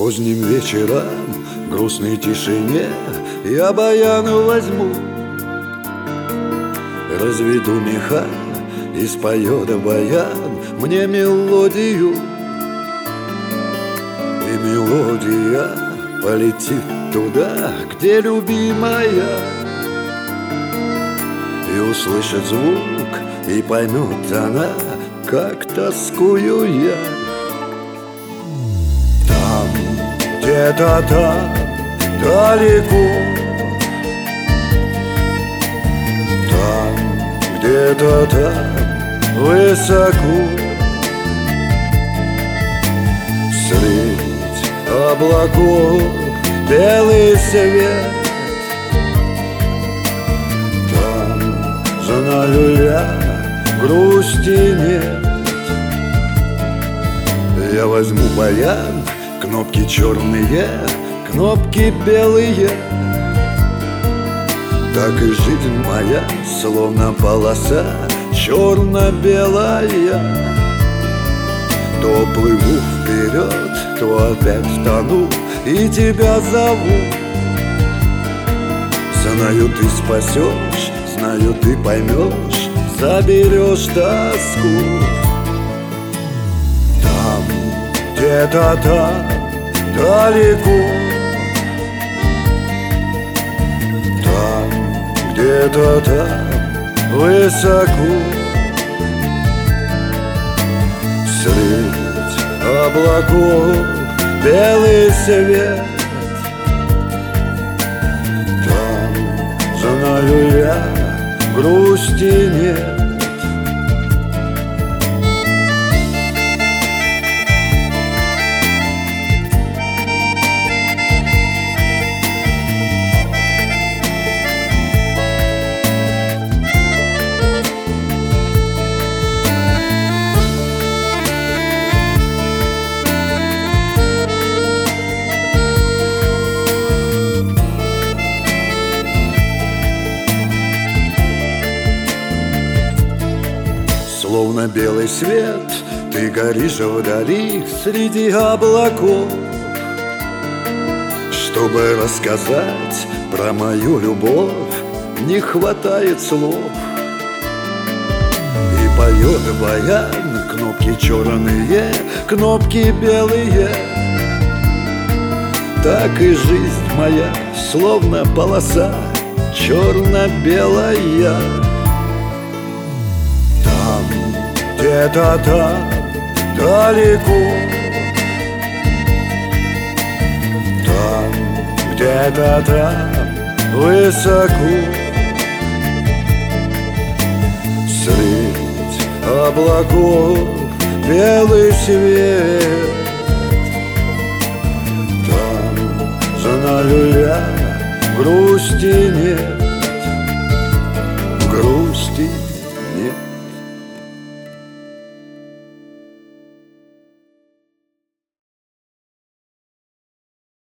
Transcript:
Поздним вечером, в грустной тишине, я баян возьму, разведу меха и споет баян мне мелодию. И мелодия полетит туда, где любимая, и услышит звук, и поймет она, как тоскую я. Там, где-то там, далеко, там, где-то там, высоко, средь облаков белый свет. Там, знаю я, грусти нет. Я возьму баян, кнопки черные, кнопки белые. Так и жизнь моя, словно полоса черно-белая. То плыву вперед, то опять тону и тебя зову. Знаю, ты спасешь, знаю, ты поймешь, заберешь тоску. Там, где-то там, далеко, там, где-то там, высоко, средь облаков белый свет. Там, знаю я, грусти нет. Словно белый свет, ты горишь вдали среди облаков. Чтобы рассказать про мою любовь, не хватает слов. И поет баян, кнопки черные, кнопки белые. Так и жизнь моя, словно полоса черно-белая. Где-то там, далеко, там, где-то там, высоко, средь облаков белый свет. Там, знаю я, грусти нет, грусти нет.